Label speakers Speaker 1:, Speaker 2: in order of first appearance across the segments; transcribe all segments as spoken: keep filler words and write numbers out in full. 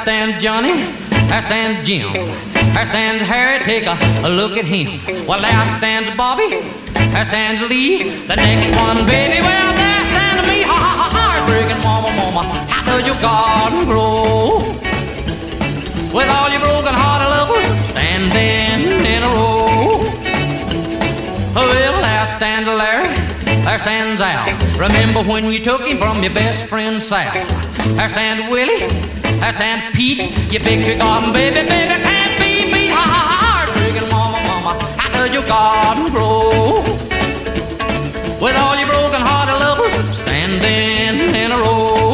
Speaker 1: stand Johnny, there stands Jim, there stands Harry, take a, a look at him. Well, there stands Bobby, there stands Lee, the next one, baby, well, there stands me. Ha, ha, ha, heartbreaking mama, mama, how does your garden grow? With all your broken-hearted lovers standing in a row. Well, there stands Larry, there stands Al. Remember when you took him from your best friend Sal? There stands Willie, there stands Pete. Your victory garden, baby, baby, can't be beat. Ha, ha, ha, heartbreaking mama, mama, how does your garden grow? With all your broken-hearted lovers standing in a row.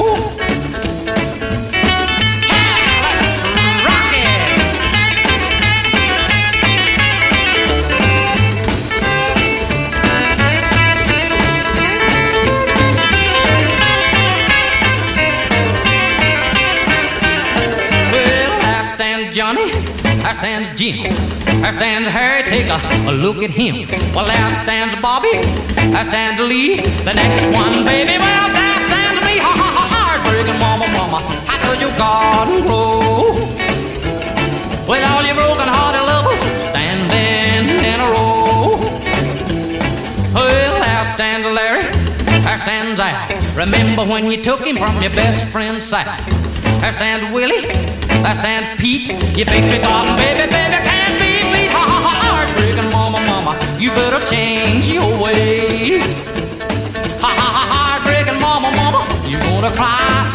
Speaker 1: Johnny, there stands Jim, there stands Harry, take a, a look at him. Well, there stands Bobby, there stands Lee, the next one, baby, well, there stands me. Ha, ha, ha, heartbreaking mama, mama, how does your garden grow? With all your broken-hearted lovers standing in a row. Well, there stands Larry, there stands Al. Remember when you took him from your best friend Sal? There stands Willie, there stands Pete. Your victory garden, baby, baby, can't be beat. Ha, ha, ha, heartbreaking mama, mama, you better change your ways. Ha, ha, ha, heartbreaking mama, mama, you gonna cry